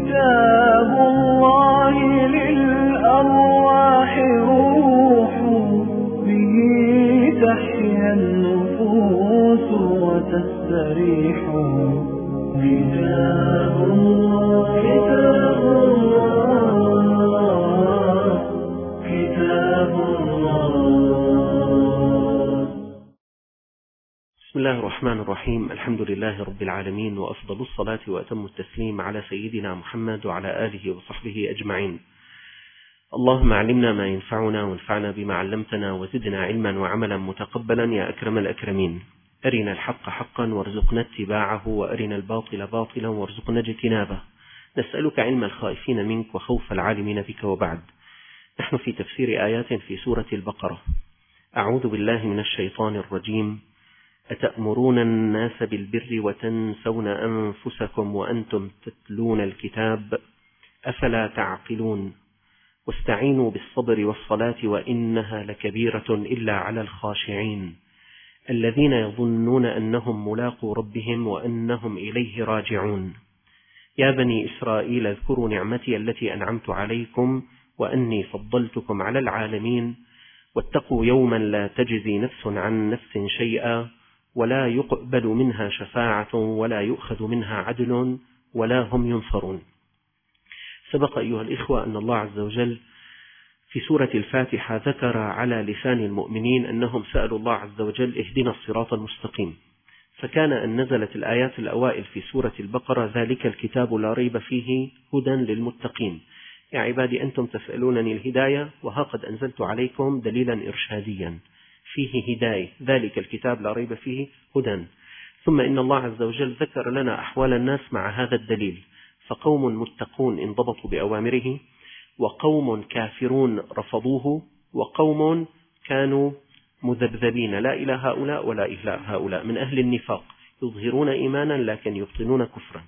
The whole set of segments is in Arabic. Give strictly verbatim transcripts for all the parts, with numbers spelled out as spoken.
كتاب الله للأرواح روح، به تحيا النفوس وتستريح. كتاب الله كتاب الله كتاب الله. بسم الله الرحمن الرحيم. الحمد لله رب العالمين، وأفضل الصلاة وأتم التسليم على سيدنا محمد وعلى آله وصحبه أجمعين. اللهم علمنا ما ينفعنا وانفعنا بما علمتنا وزدنا علما وعملا متقبلا يا أكرم الأكرمين. أرنا الحق حقا وارزقنا اتباعه، وأرنا الباطل باطلا وارزقنا اجتنابه. نسألك علم الخائفين منك وخوف العالمين بك. وبعد، نحن في تفسير آيات في سورة البقرة. أعوذ بالله من الشيطان الرجيم. أتأمرون الناس بالبر وتنسون أنفسكم وأنتم تتلون الكتاب أفلا تعقلون واستعينوا بالصبر والصلاة وإنها لكبيرة إلا على الخاشعين الذين يظنون أنهم ملاقو ربهم وأنهم إليه راجعون. يا بني إسرائيل اذكروا نعمتي التي أنعمت عليكم وأني فضلتكم على العالمين واتقوا يوما لا تجزي نفس عن نفس شيئا ولا يقبل منها شفاعة ولا يؤخذ منها عدل ولا هم ينصرون. سبق أيها الإخوة أن الله عز وجل في سورة الفاتحة ذكر على لسان المؤمنين أنهم سألوا الله عز وجل اهدنا الصراط المستقيم، فكان أن نزلت الآيات الأوائل في سورة البقرة ذلك الكتاب لا ريب فيه هدى للمتقين. يا عبادي أنتم تسألونني الهداية وها قد أنزلت عليكم دليلا إرشاديا فيه هداية، ذلك الكتاب لا ريب فيه هدى. ثم إن الله عز وجل ذكر لنا أحوال الناس مع هذا الدليل، فقوم متقون انضبطوا بأوامره، وقوم كافرون رفضوه، وقوم كانوا مذبذبين لا إلى هؤلاء ولا إلى هؤلاء من أهل النفاق يظهرون إيمانا لكن يبطنون كفرا.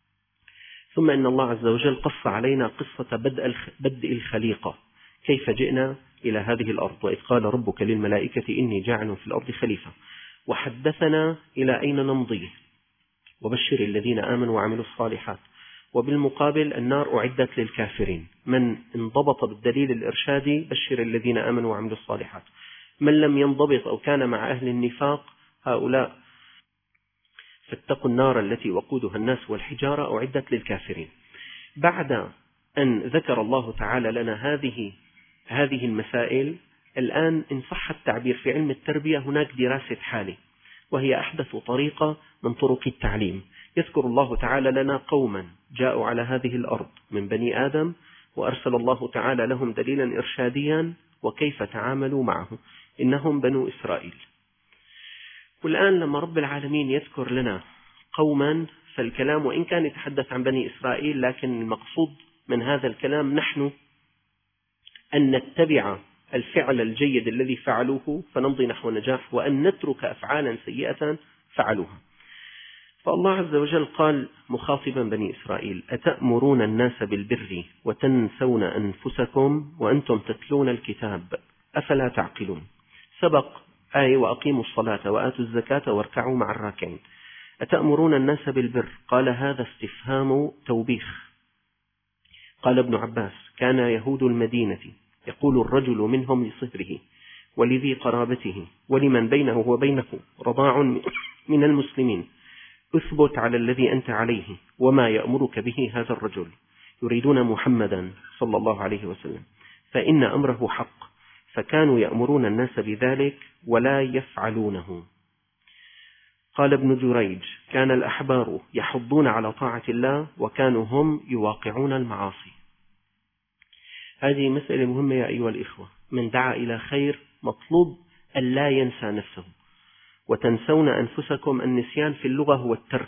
ثم إن الله عز وجل قص علينا قصة بدء الخليقة، كيف جئنا إلى هذه الأرض، وإذ قال ربك للملائكة إني جاعل في الأرض خليفة، وحدثنا إلى أين نمضي وبشر الذين آمنوا وعملوا الصالحات. وبالمقابل النار أعدت للكافرين، من انضبط بالدليل الإرشادي بشر الذين آمنوا وعملوا الصالحات، من لم ينضبط أو كان مع أهل النفاق هؤلاء فاتقوا النار التي وقودها الناس والحجارة أعدت للكافرين. بعد أن ذكر الله تعالى لنا هذه هذه المسائل، الآن إن صح التعبير في علم التربية هناك دراسة حالة، وهي أحدث طريقة من طرق التعليم. يذكر الله تعالى لنا قوما جاءوا على هذه الأرض من بني آدم، وأرسل الله تعالى لهم دليلا إرشاديا وكيف تعاملوا معه، إنهم بنو إسرائيل. والآن لما رب العالمين يذكر لنا قوما، فالكلام وإن كان يتحدث عن بني إسرائيل، لكن المقصود من هذا الكلام نحن أن نتبع الفعل الجيد الذي فعلوه فنمضي نحو النجاح، وأن نترك أفعالا سيئة فعلوها. فالله عز وجل قال مخاطبا بني إسرائيل: أتأمرون الناس بالبر وتنسون أنفسكم وأنتم تتلون الكتاب أفلا تعقلون. سبق آية وأقيموا الصلاة وآتوا الزكاة واركعوا مع الراكعين. أتأمرون الناس بالبر، قال هذا استفهام توبيخ. قال ابن عباس: كان يهود المدينة يقول الرجل منهم لصهره ولذي قرابته ولمن بينه وبينه رضاع من المسلمين: اثبت على الذي أنت عليه وما يأمرك به هذا الرجل، يريدون محمدا صلى الله عليه وسلم، فإن أمره حق. فكانوا يأمرون الناس بذلك ولا يفعلونه. قال ابن جريج: كان الأحبار يحضون على طاعة الله وكانوا هم يواقعون المعاصي. هذه مسألة مهمة يا أيها الإخوة. من دعا إلى خير مطلوب أن لا ينسى نفسه. وتنسون أنفسكم، النسيان في اللغة هو الترك.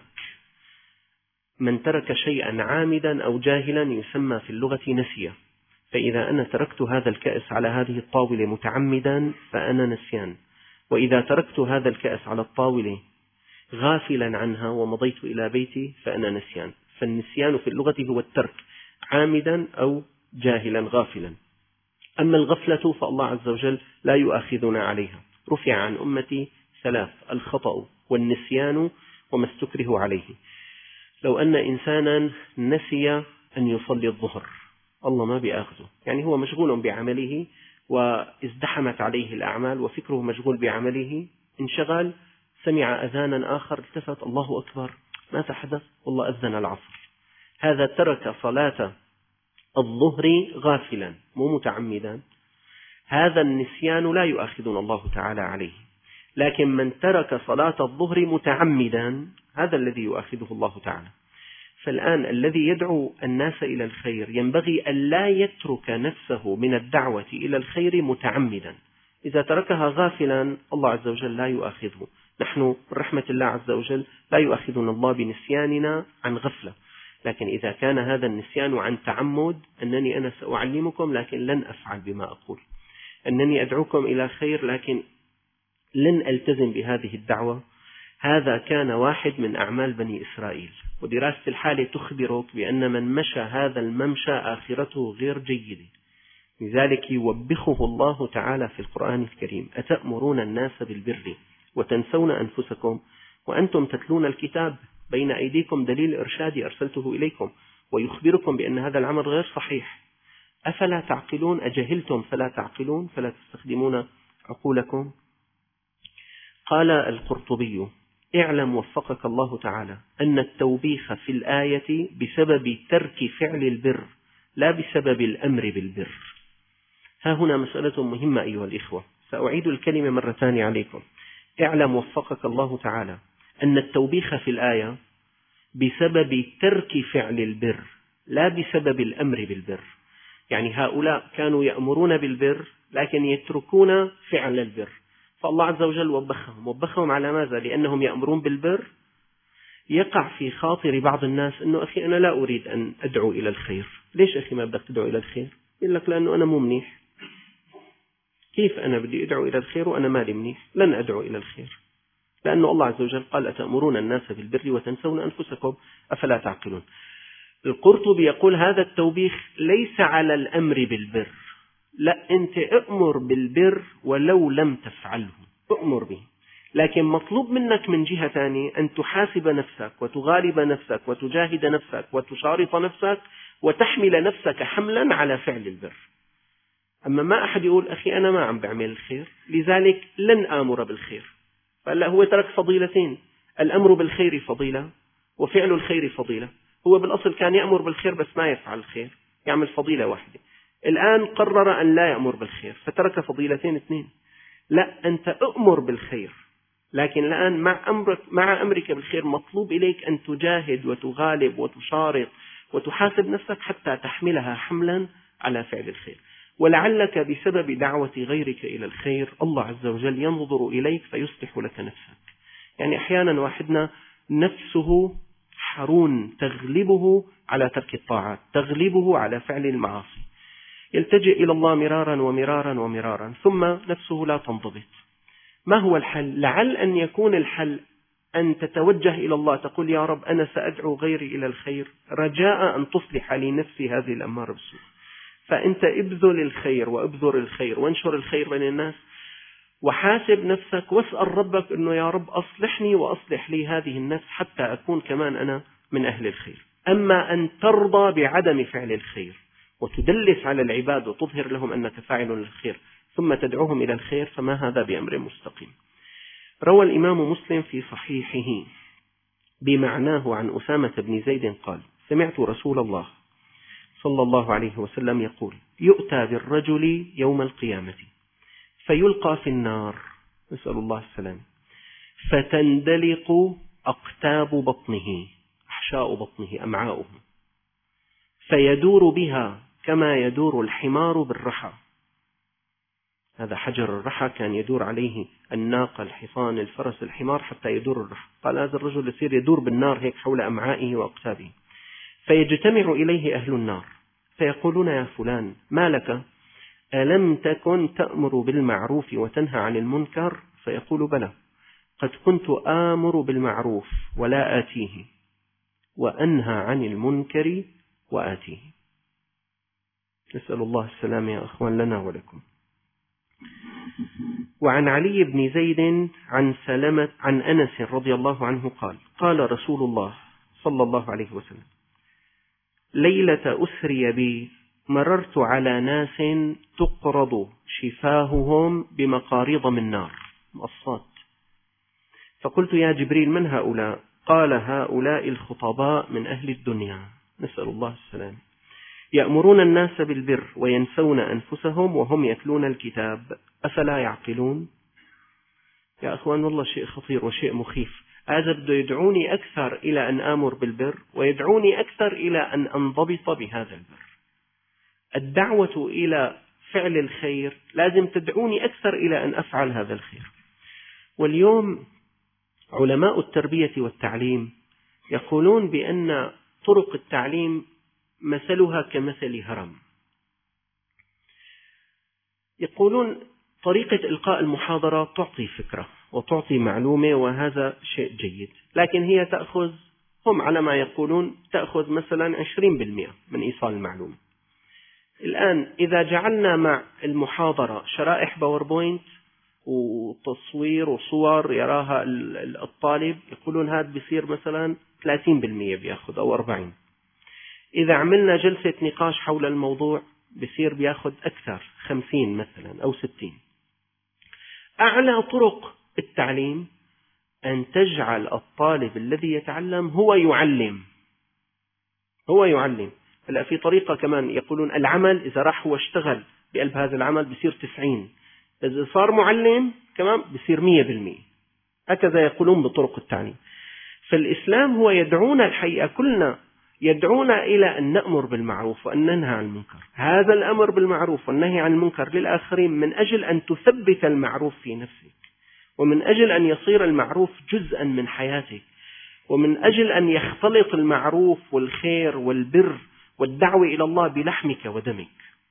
من ترك شيئا عامدا أو جاهلا يسمى في اللغة نسيا. فإذا أنا تركت هذا الكأس على هذه الطاولة متعمدا فأنا نسيان، وإذا تركت هذا الكأس على الطاولة غافلا عنها ومضيت إلى بيتي فأنا نسيان. فالنسيان في اللغة هو الترك عامدا أو جاهلا غافلا. أما الغفلة فالله عز وجل لا يؤاخذنا عليها. رفع عن أمتي ثلاث: الخطأ والنسيان وما استكره عليه. لو أن إنسانا نسي أن يصلي الظهر، الله ما بيأخذه، يعني هو مشغول بعمله وازدحمت عليه الأعمال وفكره مشغول بعمله، انشغل، سمع أذانا آخر، التفت، الله أكبر، ماذا حدث؟ والله أذن العصر. هذا ترك صلاة الظهر غافلا مو متعمدا، هذا النسيان لا يؤاخذنا الله تعالى عليه. لكن من ترك صلاة الظهر متعمدا هذا الذي يؤاخذه الله تعالى. فالآن الذي يدعو الناس إلى الخير ينبغي أن لا يترك نفسه من الدعوة إلى الخير متعمدا. إذا تركها غافلا الله عز وجل لا يؤاخذه. نحن من رحمة الله عز وجل لا يؤاخذنا الله بنسياننا عن غفلة، لكن إذا كان هذا النسيان عن تعمد، أنني أنا سأعلمكم لكن لن أفعل بما أقول، أنني أدعوكم إلى خير لكن لن ألتزم بهذه الدعوة، هذا كان واحد من أعمال بني إسرائيل. ودراسة الحالة تخبرك بأن من مشى هذا الممشى آخرته غير جيدة، لذلك يوبخه الله تعالى في القرآن الكريم: أتأمرون الناس بالبر وتنسون أنفسكم وأنتم تتلون الكتاب بين أيديكم دليل إرشادي أرسلته إليكم، ويخبركم بأن هذا العمل غير صحيح، أفلا تعقلون؟ أجهلتم فلا تعقلون فلا تستخدمون عقولكم؟ قال القرطبي: اعلم وفقك الله تعالى أن التوبيخ في الآية بسبب ترك فعل البر لا بسبب الأمر بالبر. ها هنا مسألة مهمة أيها الإخوة، سأعيد الكلمة مرة ثانية عليكم. اعلم وفقك الله تعالى أن التوبيخ في الآية بسبب ترك فعل البر لا بسبب الأمر بالبر. يعني هؤلاء كانوا يأمرون بالبر لكن يتركون فعل البر، فالله عز وجل وبخهم. وبخهم على ماذا؟ لأنهم يأمرون بالبر. يقع في خاطر بعض الناس أنه أخي أنا لا أريد أن أدعو إلى الخير. ليش أخي ما بدك تدعو إلى الخير؟ يقول لك لأنه أنا مو منيح. كيف أنا بدي أدعو إلى الخير وأنا مالي منيح؟ لن أدعو إلى الخير، لأنه الله عز وجل قال: أتأمرون الناس بالبر وتنسون أنفسكم أفلا تعقلون. القرطبي يقول هذا التوبيخ ليس على الأمر بالبر، لا، أنت أأمر بالبر ولو لم تفعله، أأمر به، لكن مطلوب منك من جهة ثانية أن تحاسب نفسك وتغالب نفسك وتجاهد نفسك وتشارط نفسك وتحمل نفسك حملا على فعل البر. أما ما أحد يقول أخي أنا ما عم بعمل الخير لذلك لن آمر بالخير، فلا، هو ترك فضيلتين: الأمر بالخير فضيلة وفعل الخير فضيلة. هو بالأصل كان يأمر بالخير بس ما يفعل الخير، يعمل فضيلة واحدة. الآن قرر أن لا يأمر بالخير فترك فضيلتين اثنين. لا، أنت أؤمر بالخير، لكن الآن مع أمرك, مع أمرك بالخير مطلوب إليك أن تجاهد وتغالب وتشارط وتحاسب نفسك حتى تحملها حملا على فعل الخير. ولعلك بسبب دعوة غيرك إلى الخير الله عز وجل ينظر إليك فيصلح لك نفسك. يعني أحيانا واحدنا نفسه حرون تغلبه على ترك الطاعات، تغلبه على فعل المعاصي، يلتجئ إلى الله مرارا ومرارا ومرارا ثم نفسه لا تنضبط. ما هو الحل؟ لعل أن يكون الحل أن تتوجه إلى الله، تقول: يا رب أنا سأدعو غيري إلى الخير رجاء أن تصلح لي نفسي هذه الأمارة بالسوء. فأنت ابذل الخير وابذر الخير وانشر الخير بين الناس، وحاسب نفسك واسأل ربك أنه يا رب أصلحني وأصلح لي هذه النفس حتى أكون كمان أنا من أهل الخير. أما أن ترضى بعدم فعل الخير وتدلس على العباد وتظهر لهم أنك فاعل للخير ثم تدعوهم إلى الخير فما هذا بأمر مستقيم. روى الإمام مسلم في صحيحه بمعناه عن أسامة بن زيد قال: سمعت رسول الله صلى الله عليه وسلم يقول: يؤتى بالرجل يوم القيامة فيلقى في النار، نسأل الله السلام، فتندلق أقتاب بطنه، أحشاء بطنه، أمعاؤه، فيدور بها كما يدور الحمار بالرحى. هذا حجر الرحى كان يدور عليه الناقة، الحصان، الفرس، الحمار حتى يدور الرحى. قال هذا الرجل يصير يدور بالنار هيك حول أمعائه وأقتابه. فيجتمع إليه أهل النار فيقولون: يا فلان ما لك؟ ألم تكن تأمر بالمعروف وتنهى عن المنكر؟ فيقول: بلى، قد كنت آمر بالمعروف ولا آتيه، وأنهى عن المنكر وآتيه. نسأل الله السلام يا أخوان لنا ولكم. وعن علي بن زيد عن سلمة عن أنس رضي الله عنه قال: قال رسول الله صلى الله عليه وسلم: ليلة أسري بي مررت على ناس تقرض شفاههم بمقاريض من نار مقصات، فقلت يا جبريل من هؤلاء؟ قال هؤلاء الخطباء من أهل الدنيا، نسأل الله السلام، يأمرون الناس بالبر وينسون أنفسهم وهم يتلون الكتاب أفلا يعقلون. يا أخوان والله شيء خطير وشيء مخيف. هذا بده يدعوني أكثر إلى أن آمر بالبر ويدعوني أكثر إلى أن أنضبط بهذا البر. الدعوة إلى فعل الخير لازم تدعوني أكثر إلى أن أفعل هذا الخير. واليوم علماء التربية والتعليم يقولون بأن طرق التعليم مثلها كمثل هرم. يقولون طريقة إلقاء المحاضرة تعطي فكرة وتعطي معلومة وهذا شيء جيد، لكن هي تأخذ، هم على ما يقولون تأخذ مثلا عشرين بالمئة من إيصال المعلومة. الآن إذا جعلنا مع المحاضرة شرائح باوربوينت وتصوير وصور يراها الطالب، يقولون هذا بيصير مثلا ثلاثين بالمئة بيأخذ أو أربعين. إذا عملنا جلسة نقاش حول الموضوع بيصير بيأخذ أكثر، خمسين مثلا أو ستين. أعلى طرق التعليم أن تجعل الطالب الذي يتعلم هو يعلم هو يعلم. هلا في طريقة كمان يقولون العمل إذا راح هو اشتغل بقلب هذا العمل بيصير تسعين، إذا صار معلم كمان بيصير مية بالمية. هكذا يقولون بطرق التعليم. فالإسلام هو يدعونا الحقيقة كلنا يدعونا إلى أن نأمر بالمعروف وأن ننهى عن المنكر. هذا الأمر بالمعروف والنهي عن المنكر للآخرين من أجل أن تثبت المعروف في نفسك، ومن أجل أن يصير المعروف جزءا من حياتك، ومن أجل أن يختلط المعروف والخير والبر والدعوة إلى الله بلحمك ودمك.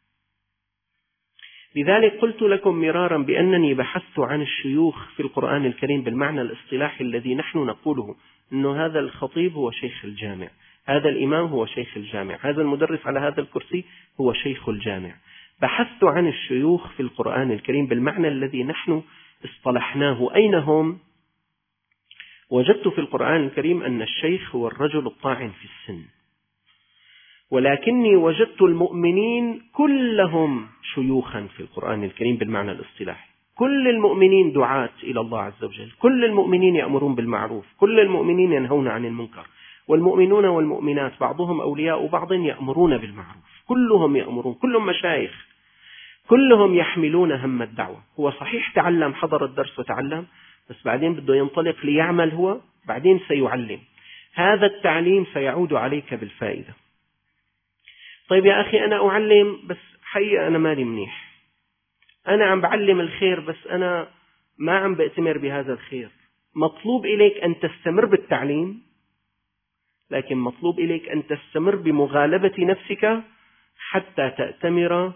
لذلك قلت لكم مرارا بأنني بحثت عن الشيوخ في القرآن الكريم بالمعنى الاصطلاحي الذي نحن نقوله، أنه هذا الخطيب هو شيخ الجامع، هذا الإمام هو شيخ الجامع، هذا المدرس على هذا الكرسي هو شيخ الجامع. بحثت عن الشيوخ في القرآن الكريم بالمعنى الذي نحن اصطلحناه، أين هم؟ وجدت في القرآن الكريم أن الشيخ هو الرجل الطاعن في السن، ولكني وجدت المؤمنين كلهم شيوخا في القرآن الكريم بالمعنى الاصطلاحي. كل المؤمنين دعاة إلى الله عز وجل، كل المؤمنين يأمرون بالمعروف، كل المؤمنين ينهون عن المنكر، والمؤمنون والمؤمنات بعضهم أولياء بعض يأمرون بالمعروف، كلهم يأمرون، كلهم مشايخ، كلهم يحملون هم الدعوة. هو صحيح تعلم، حضر الدرس وتعلم، بس بعدين بده ينطلق ليعمل هو، بعدين سيعلم. هذا التعليم سيعود عليك بالفائدة. طيب يا أخي أنا أعلم بس حقيقة أنا مالي منيح، أنا عم بعلم الخير بس أنا ما عم بأتمر بهذا الخير. مطلوب إليك أن تستمر بالتعليم، لكن مطلوب إليك أن تستمر بمغالبة نفسك حتى تأتمر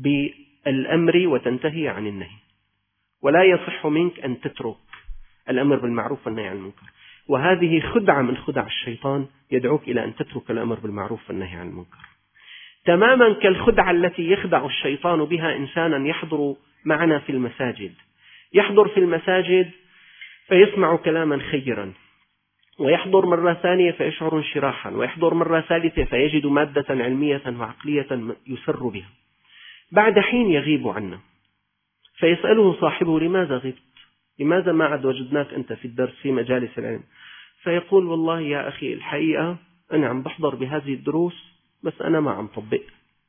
بالأمر وتنتهي عن النهي. ولا يصح منك أن تترك الأمر بالمعروف والنهي عن المنكر، وهذه خدعة من خدع الشيطان يدعوك إلى أن تترك الأمر بالمعروف والنهي عن المنكر، تماما كالخدعة التي يخدع الشيطان بها إنسانا يحضر معنا في المساجد. يحضر في المساجد فيسمع كلاما خيرا، ويحضر مرة ثانية فيشعر انشراحا، ويحضر مرة ثالثة فيجد مادة علمية وعقلية يسر بها. بعد حين يغيب عنا، فيسأله صاحبه لماذا غبت؟ لماذا ما عد وجدناك أنت في الدرس في مجالس العلم؟ فيقول والله يا أخي الحقيقة أنا عم بحضر بهذه الدروس بس أنا ما عم طبق،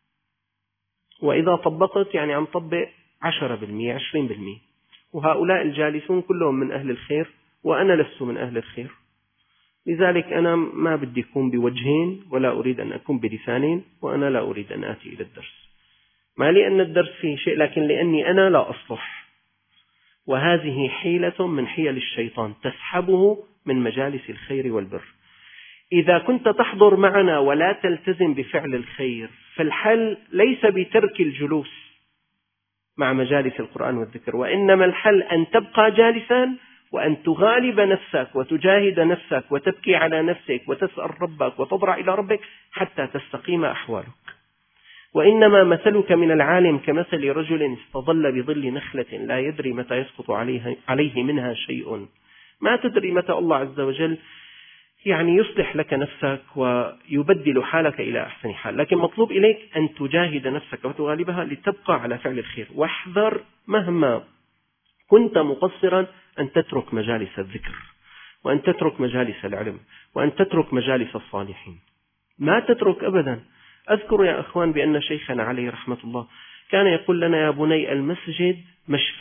وإذا طبقت يعني عم طبق عشرة بالمئة عشرين بالمئة، وهؤلاء الجالسون كلهم من أهل الخير وأنا لست من أهل الخير، لذلك أنا ما بدي أكون بوجهين ولا أريد أن أكون بلسانين، وأنا لا أريد أن آتي إلى الدرس، ما لأن الدرس فيه شيء لكن لأني أنا لا أصلح. وهذه حيلة من حيل الشيطان تسحبه من مجالس الخير والبر. إذا كنت تحضر معنا ولا تلتزم بفعل الخير، فالحل ليس بترك الجلوس مع مجالس القرآن والذكر، وإنما الحل أن تبقى جالسا وأن تغالب نفسك وتجاهد نفسك وتبكي على نفسك وتسأل ربك وتضرع إلى ربك حتى تستقيم أحوالك. وإنما مثلك من العالم كمثل رجل استظل بظل نخلة لا يدري متى يسقط عليه, عليه منها شيء. ما تدري متى الله عز وجل يعني يصلح لك نفسك ويبدل حالك إلى أحسن حال، لكن مطلوب إليك أن تجاهد نفسك وتغالبها لتبقى على فعل الخير. واحذر مهما كنت مقصرا أن تترك مجالس الذكر، وأن تترك مجالس العلم، وأن تترك مجالس الصالحين. ما تترك أبدا. أذكر يا أخوان بأن شيخنا عليه رحمة الله كان يقول لنا: يا بني المسجد مشفى،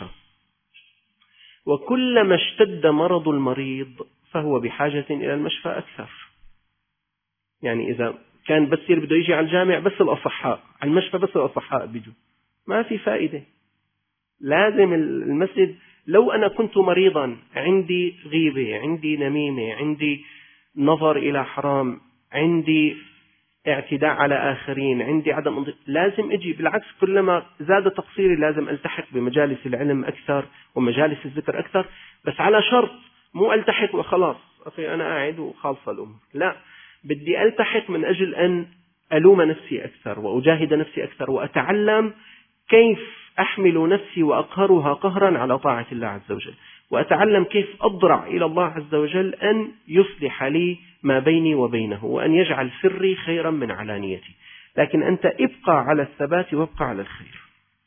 وكلما اشتد مرض المريض فهو بحاجة إلى المشفى أكثر. يعني إذا كان بس بده يجي على الجامع بس الأصحاء، على المشفى بس الأصحاء بيجوا، ما في فائدة. لازم المسجد. لو أنا كنت مريضا، عندي غيبة، عندي نميمة، عندي نظر إلى حرام، عندي اعتداء على آخرين، عندي عدم انضباط، لازم أجي. بالعكس، كلما زاد تقصيري لازم ألتحق بمجالس العلم أكثر ومجالس الذكر أكثر، بس على شرط مو ألتحق وخلاص أخي أنا قاعد وخالصة الأمور. لا، بدي ألتحق من أجل أن ألوم نفسي أكثر وأجاهد نفسي أكثر، وأتعلم كيف أحمل نفسي وأقهرها قهرا على طاعة الله عز وجل، وأتعلم كيف أضرع إلى الله عز وجل أن يصلح لي ما بيني وبينه، وأن يجعل سري خيرا من علانيتي. لكن أنت ابقى على الثبات وابقى على الخير.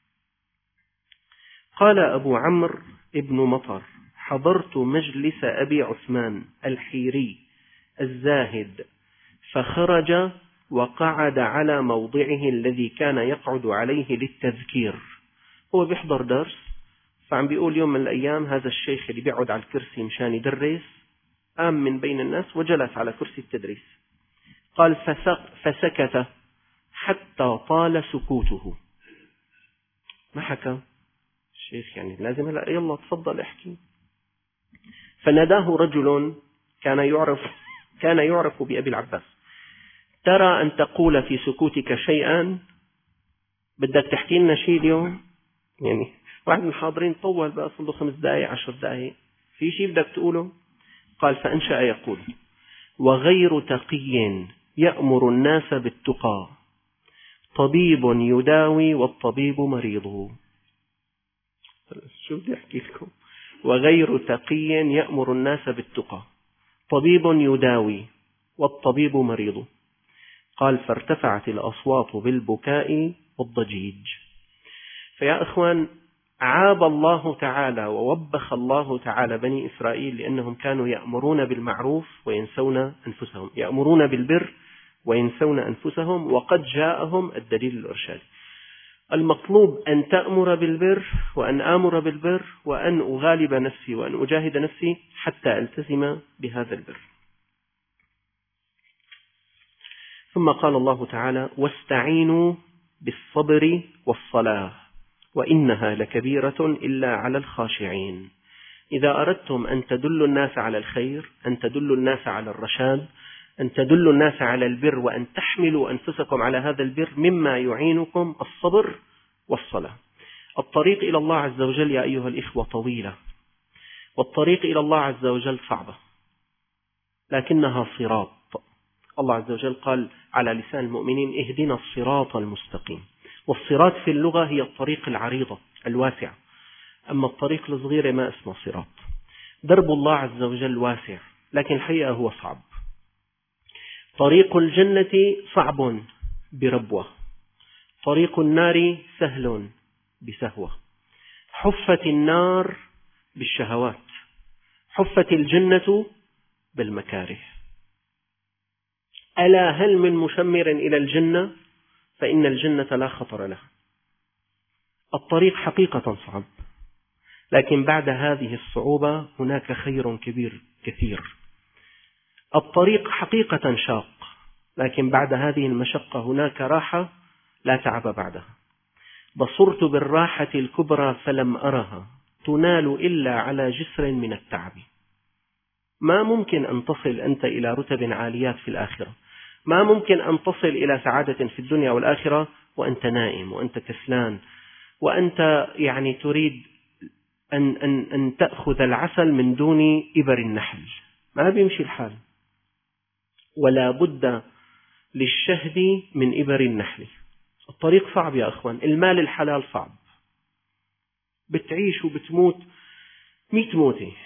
قال أبو عمرو ابن مطر: حضرت مجلس أبي عثمان الحيري الزاهد، فخرج وقعد على موضعه الذي كان يقعد عليه للتذكير. هو بيحضر درس، فعم بيقول يوم من الأيام هذا الشيخ اللي بيقعد على الكرسي مشان يدرس قام من بين الناس وجلس على كرسي التدريس. قال: فسكت حتى طال سكوته، ما حكى الشيخ، يعني لازم هلا يلا تفضل احكي. فناداه رجل كان يعرف كان يعرف بأبي العباس: ترى أن تقول في سكوتك شيئا؟ بدك تحكي لنا شيء اليوم؟ يعني واحد من الحاضرين طول بقى، صار له خمس دقائق عشر دقائق، في شيء بدك تقوله؟ قال: فأنشأ يقول: وغير تقي يأمر الناس بالتقى، طبيب يداوي والطبيب مريض. شو بدي أحكي لكم؟ وغير تقي يأمر الناس بالتقى، طبيب يداوي والطبيب مريض. قال: فارتفعت الأصوات بالبكاء والضجيج. فيا إخوان، عاب الله تعالى ووبخ الله تعالى بني إسرائيل لأنهم كانوا يأمرون بالمعروف وينسون أنفسهم، يأمرون بالبر وينسون أنفسهم، وقد جاءهم الدليل الإرشادي. المطلوب أن تأمر بالبر وأن آمر بالبر وأن أغالب نفسي وأن أجاهد نفسي حتى ألتزم بهذا البر. ثم قال الله تعالى: واستعينوا بالصبر والصلاة وإنها لكبيرة إلا على الخاشعين. إذا أردتم أن تدلوا الناس على الخير، أن تدلوا الناس على الرشاد، أن تدلوا الناس على البر، وأن تحملوا أنفسكم على هذا البر، مما يعينكم الصبر والصلاة. الطريق إلى الله عز وجل يا أيها الإخوة طويلة، والطريق إلى الله عز وجل صعبة، لكنها صراط. الله عز وجل قال على لسان المؤمنين: اهدنا الصراط المستقيم. والصراط في اللغة هي الطريق العريضة الواسعة، أما الطريق الصغيرة ما اسمه صراط. درب الله عز وجل واسع، لكن الحقيقة هو صعب. طريق الجنة صعب بربوة، طريق النار سهل بسهوة. حفت النار بالشهوات، حفت الجنة بالمكاره. ألا هل من مشمر إلى الجنة؟ فإن الجنة لا خطر لها. الطريق حقيقة صعب، لكن بعد هذه الصعوبة هناك خير كبير كثير. الطريق حقيقة شاق، لكن بعد هذه المشقة هناك راحة لا تعب بعدها. بصرت بالراحة الكبرى فلم أرها، تنال إلا على جسر من التعب. ما ممكن أن تصل أنت إلى رتب عاليات في الآخرة، ما ممكن أن تصل إلى سعادة في الدنيا والآخرة وأنت نائم وأنت كسلان وأنت يعني تريد أن, أن, أن تأخذ العسل من دون إبر النحل. ما بيمشي الحال. ولا بد للشهد من إبر النحل. الطريق صعب يا أخوان. المال الحلال صعب، بتعيش وبتموت مئة موتة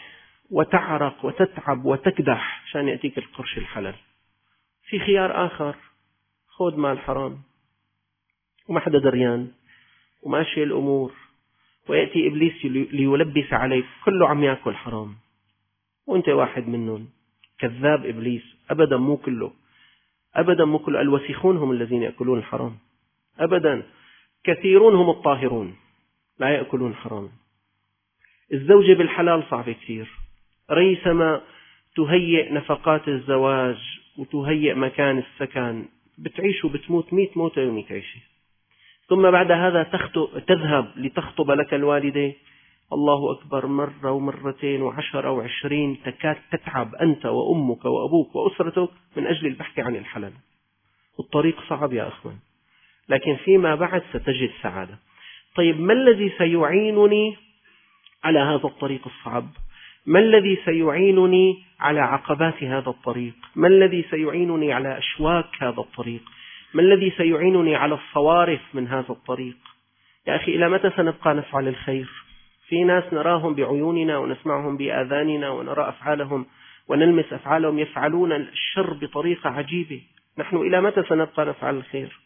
وتعرق وتتعب وتكدح عشان يأتيك القرش الحلال. في خيار آخر، خذ مال حرام وما حدا دريان وماشي الأمور، ويأتي إبليس ليلبس عليك كله عم يأكل حرام وأنت واحد منهم. كذاب إبليس، أبدا مو كله، أبدا مو كله. الوسيخون هم الذين يأكلون الحرام، أبدا. كثيرون هم الطاهرون لا يأكلون حرام. الزوجة بالحلال صعب كثير، ريثما تهيئ نفقات الزواج وتهيئ مكان السكن، بتعيش وبتموت مئة موتة يوم تعيشي، ثم بعد هذا تذهب لتخطب لك الوالدة، الله أكبر، مرة ومرتين وعشرة وعشرين، تكاد تتعب أنت وأمك وأبوك وأسرتك من أجل البحث عن الحلال. الطريق صعب يا أخوان، لكن فيما بعد ستجد سعادة. طيب ما الذي سيعينني على هذا الطريق الصعب؟ ما الذي سيعينني على عقبات هذا الطريق؟ ما الذي سيعينني على أشواك هذا الطريق؟ ما الذي سيعينني على الصوارف من هذا الطريق؟ يا أخي إلى متى سنبقى نفعل الخير؟ في ناس نراهم بعيوننا ونسمعهم بآذاننا ونرى أفعالهم ونلمس أفعالهم يفعلون الشر بطريقة عجيبة. نحن إلى متى سنبقى نفعل الخير؟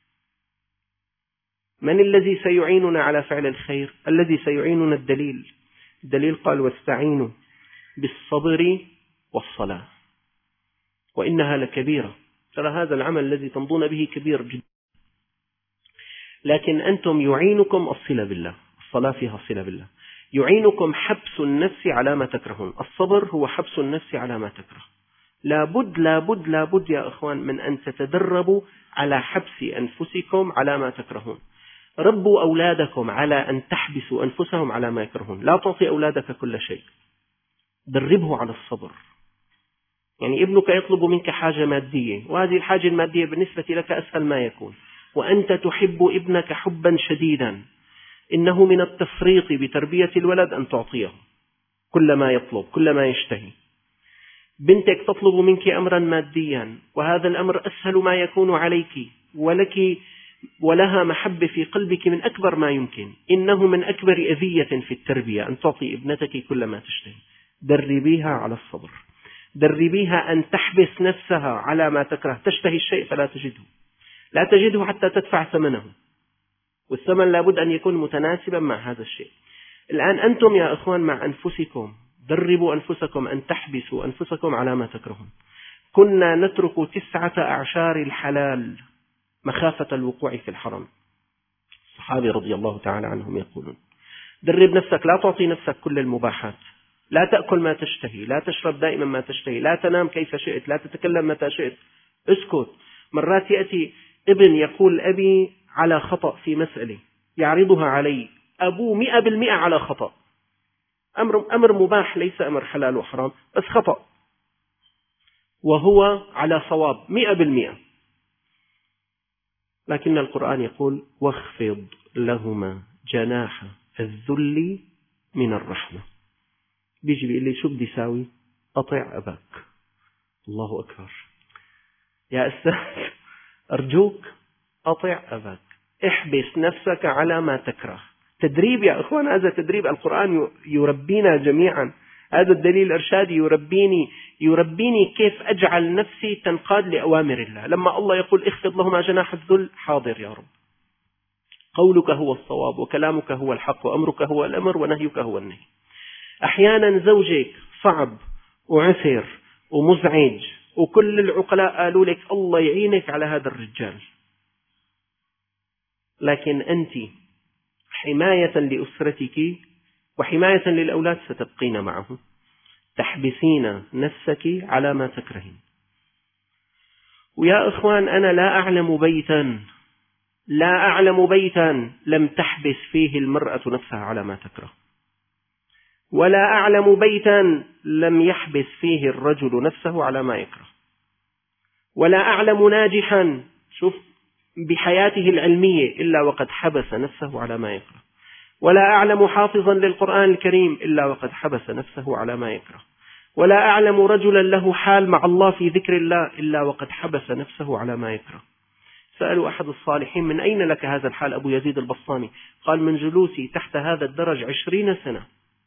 من الذي سيعيننا على فعل الخير؟ الذي سيعيننا الدليل. الدليل قال: واستعينوا بالصبر والصلاة وإنها لكبيرة. ترى هذا العمل الذي تمضون به كبير جدا، لكن أنتم يعينكم الصلة بالله، الصلاة فيها صلة بالله، يعينكم حبس النفس على ما تكرهون. الصبر هو حبس النفس على ما تكره. لابد لابد لابد يا أخوان من أن تتدربوا على حبس أنفسكم على ما تكرهون. ربوا أولادكم على أن تحبسوا أنفسهم على ما يكرهون. لا تعطي أولادك كل شيء، دربه على الصبر. يعني ابنك يطلب منك حاجة مادية، وهذه الحاجة المادية بالنسبة لك أسهل ما يكون، وأنت تحب ابنك حبا شديدا، إنه من التفريط بتربية الولد أن تعطيه كل ما يطلب، كل ما يشتهي. بنتك تطلب منك أمرا ماديا، وهذا الأمر أسهل ما يكون عليك، ولك ولها محبة في قلبك من أكبر ما يمكن. إنه من أكبر أذية في التربية أن تعطي ابنتك كل ما تشتهي. دربيها على الصبر، دربيها أن تحبس نفسها على ما تكره. تشتهي الشيء فلا تجده، لا تجده حتى تدفع ثمنه، والثمن لابد أن يكون متناسبا مع هذا الشيء. الآن أنتم يا أخوان مع أنفسكم دربوا أنفسكم أن تحبسوا أنفسكم على ما تكرهون. كنا نترك تسعة أعشار الحلال مخافة الوقوع في الحرام. الصحابة رضي الله تعالى عنهم يقولون: درب نفسك، لا تعطي نفسك كل المباحات، لا تأكل ما تشتهي، لا تشرب دائما ما تشتهي، لا تنام كيف شئت، لا تتكلم متى شئت، اسكت. مرات يأتي ابن يقول: أبي على خطأ في مسألة، يعرضها علي، أبوه مئة بالمئة على خطأ، أمر, أمر مباح ليس أمر حلال وحرام، بس خطأ، وهو على صواب مئة بالمئة. لكن القرآن يقول: واخفض لهما جناح الذل من الرحمة. بيجي بيقول لي: شو بدي ساوي؟ أطع أباك. الله أكبر يا أستاذ، أرجوك أطع أباك، احبس نفسك على ما تكره. تدريب يا أخوان، هذا تدريب. القرآن يربينا جميعا، هذا الدليل الإرشادي يربيني يربيني كيف أجعل نفسي تنقاد لأوامر الله. لما الله يقول: اخفض لهما جناح الذل، حاضر يا رب، قولك هو الصواب، وكلامك هو الحق، وأمرك هو الأمر، ونهيك هو النهي. أحيانا زوجك صعب وعسر ومزعج، وكل العقلاء قالوا لك الله يعينك على هذا الرجال، لكن أنت حماية لأسرتك وحماية للأولاد ستبقين معه، تحبسين نفسك على ما تكرهين. ويا إخوان، أنا لا أعلم بيتا لا أعلم بيتا لم تحبس فيه المرأة نفسها على ما تكره، ولا أعلم بيتا لم يحبس فيه الرجل نفسه على ما يكره، ولا أعلم ناجحا شوف بحياته العلمية إلا وقد حبس نفسه على ما يكره، ولا أعلم حافظا للقرآن الكريم إلا وقد حبس نفسه على ما يكره، ولا أعلم رجلا له حال مع الله في ذكر الله إلا وقد حبس نفسه على ما يكره. سألوا أحد الصالحين: من أين لك هذا الحال؟ أبو يزيد البسطامي قال: من جلوسي تحت هذا الدرج عشرين سنة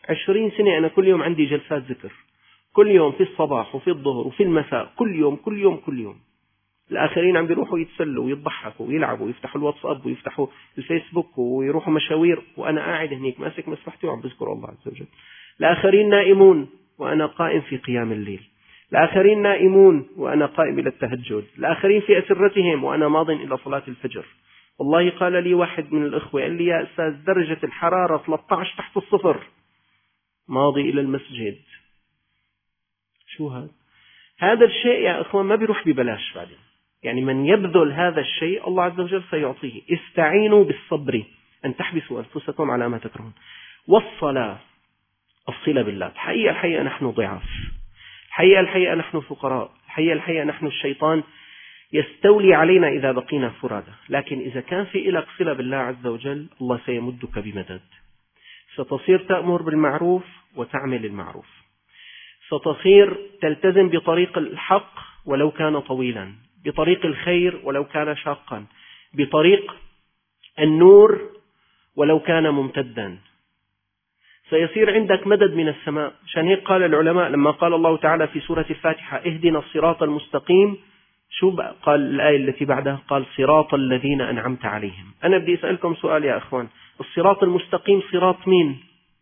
عشرين سنة أنا كل يوم عندي جلسات ذكر، كل يوم في الصباح وفي الظهر وفي المساء، كل يوم كل يوم كل يوم. الآخرين عم بيروحوا يتسلوا ويضحكوا ويلعبوا ويفتحوا الواتساب ويفتحوا الفيسبوك ويروحوا مشاوير، وأنا قاعد هنيك ماسك مسبحتي وعم بذكر الله عز وجل. الآخرين نائمون وأنا قائم في قيام الليل، الآخرين نائمون وأنا قائم إلى التهجد، الآخرين في أسرتهم وأنا ماض إلى صلاة الفجر. والله قال لي واحد من الإخوة قال لي: يا أستاذ درجة الحرارة ثلاثة عشر تحت الصفر، ماضي إلى المسجد. شو هذا؟ هذا الشيء يا أخوان ما بيروح ببلاش بعدين، يعني من يبذل هذا الشيء الله عز وجل سيعطيه. استعينوا بالصبر أن تحبسوا أنفسكم على ما تكرهون. والصلاة الصلة بالله. الحقيقة الحقيقة نحن ضعاف، الحقيقة الحقيقة نحن فقراء، الحقيقة الحقيقة نحن الشيطان يستولي علينا إذا بقينا فرادى، لكن إذا كان في إلك صلة بالله عز وجل الله سيمدك بمدد. ستصير تأمر بالمعروف وتعمل المعروف، ستصير تلتزم بطريق الحق ولو كان طويلا، بطريق الخير ولو كان شاقا، بطريق النور ولو كان ممتدا. سيصير عندك مدد من السماء. عشان هيك قال العلماء لما قال الله تعالى في سورة الفاتحة: اهدنا الصراط المستقيم، شو قال الآية التي بعدها؟ قال: صراط الذين أنعمت عليهم. أنا بدي أسألكم سؤال يا أخوان، الصراط المستقيم صراط مين؟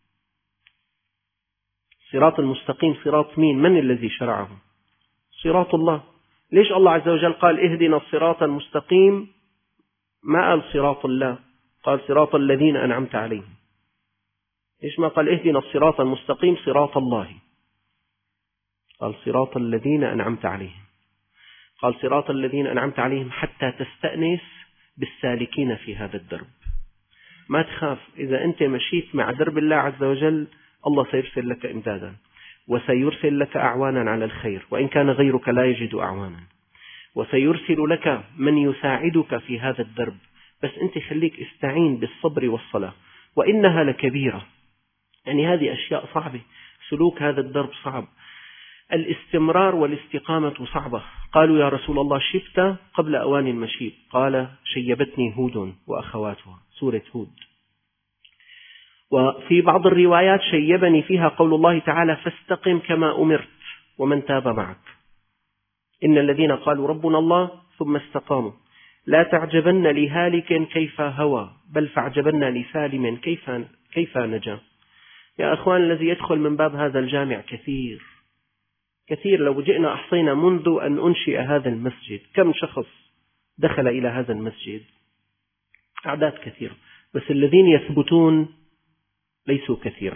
صراط المستقيم صراط مين؟ من الذي شرعه؟ صراط الله. ليش الله عز وجل قال اهدنا الصراط المستقيم؟ ما قال صراط الله، قال صراط الذين أنعمت عليهم. ليش ما قال اهدنا الصراط المستقيم صراط الله؟ قال صراط الذين أنعمت عليهم. قال صراط الذين أنعمت عليهم حتى تستأنس بالسالكين في هذا الدرب. ما تخاف، إذا أنت مشيت مع درب الله عز وجل الله سيرسل لك إمدادا، وسيرسل لك أعوانا على الخير وإن كان غيرك لا يجد أعوانا، وسيرسل لك من يساعدك في هذا الدرب. بس أنت خليك استعين بالصبر والصلاة، وإنها لكبيرة. يعني هذه أشياء صعبة، سلوك هذا الدرب صعب، الاستمرار والاستقامة صعبة. قالوا: يا رسول الله شبت قبل أوان المشيب؟ قال: شيبتني هود وأخواتها، سورة هود. وفي بعض الروايات شيبني فيها قول الله تعالى: فاستقم كما أمرت ومن تاب معك. إن الذين قالوا ربنا الله ثم استقاموا لا تعجبن لهالك كيف هوى بل فاعجبن لسالم كيف كيف نجا. يا أخوان، الذي يدخل من باب هذا الجامع كثير كثير. لو جئنا أحصينا منذ أن أنشئ هذا المسجد كم شخص دخل إلى هذا المسجد، أعداد كثيرة، بس الذين يثبتون ليسوا كثيرا.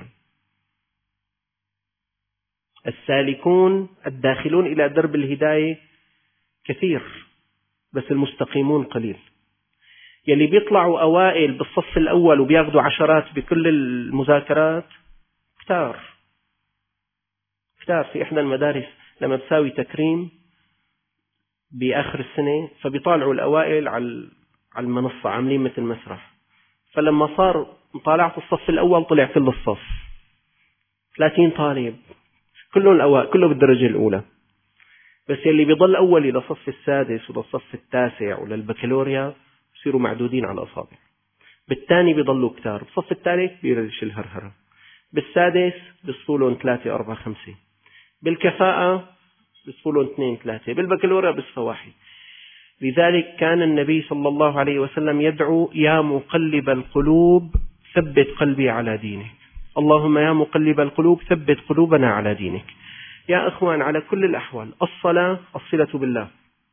السالكون الداخلون إلى درب الهداية كثير، بس المستقيمون قليل. يلي بيطلعوا أوائل بالصف الأول وبياخذوا عشرات بكل المذاكرات كتار كتار. في إحدى المدارس لما بساوي تكريم بآخر السنة فبيطالعوا الأوائل على المنصة عاملين مثل مسرح، فلما صار مطالعة الصف الأول طلع كل الصف ثلاثين طالب كلهم الأوائل، كله بالدرجة الأولى. بس يلي بيضل أول إلى الصف السادس ولا الصف التاسع ولا البكالوريا بصيروا معدودين على الأصابع. بالثاني بيضلوا كتار، بالصف الثالث بيرش الهرهرة، بالسادس بيصفولون ثلاثة أربعة خمسة، بالكفاءة بيصفولون اثنين ثلاثة، بالبكالوريا بصفى واحد. لذلك كان النبي صلى الله عليه وسلم يدعو: يا مقلب القلوب ثبت قلبي على دينك. اللهم يا مقلب القلوب ثبت قلوبنا على دينك. يا أخوان، على كل الأحوال الصلاة الصلة بالله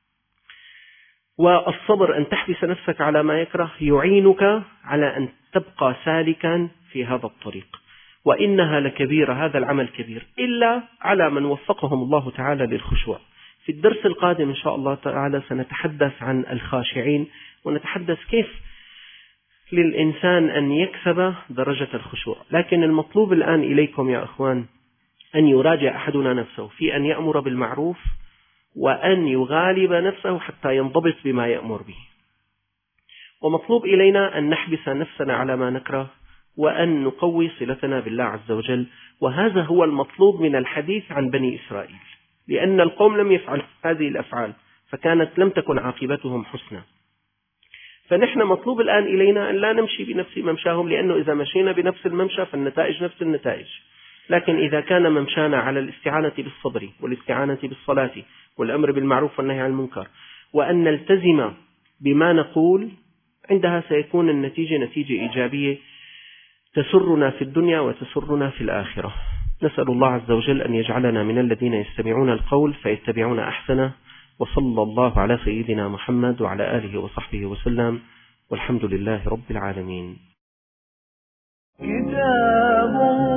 والصبر أن تحبس نفسك على ما يكره يعينك على أن تبقى سالكا في هذا الطريق، وإنها لكبيرة، هذا العمل كبير، إلا على من وفقهم الله تعالى للخشوع. في الدرس القادم إن شاء الله تعالى سنتحدث عن الخاشعين، ونتحدث كيف للإنسان أن يكسب درجة الخشوع. لكن المطلوب الآن إليكم يا أخوان أن يراجع أحدنا نفسه في أن يأمر بالمعروف وأن يغالب نفسه حتى ينضبط بما يأمر به. ومطلوب إلينا أن نحبس نفسنا على ما نكره وأن نقوي صلتنا بالله عز وجل. وهذا هو المطلوب من الحديث عن بني إسرائيل، لأن القوم لم يفعلوا هذه الأفعال فكانت لم تكن عاقبتهم حسنى. فنحن مطلوب الآن إلينا أن لا نمشي بنفس ممشاهم، لأنه إذا مشينا بنفس الممشى فالنتائج نفس النتائج. لكن إذا كان ممشانا على الاستعانة بالصبر والاستعانة بالصلاة والأمر بالمعروف والنهي عن المنكر، وأن نلتزم بما نقول، عندها سيكون النتيجة نتيجة إيجابية تسرنا في الدنيا وتسرنا في الآخرة. نسأل الله عز وجل أن يجعلنا من الذين يستمعون القول فيتبعون أحسنه، وصلى الله على سيدنا محمد وعلى آله وصحبه وسلم، والحمد لله رب العالمين. كتاب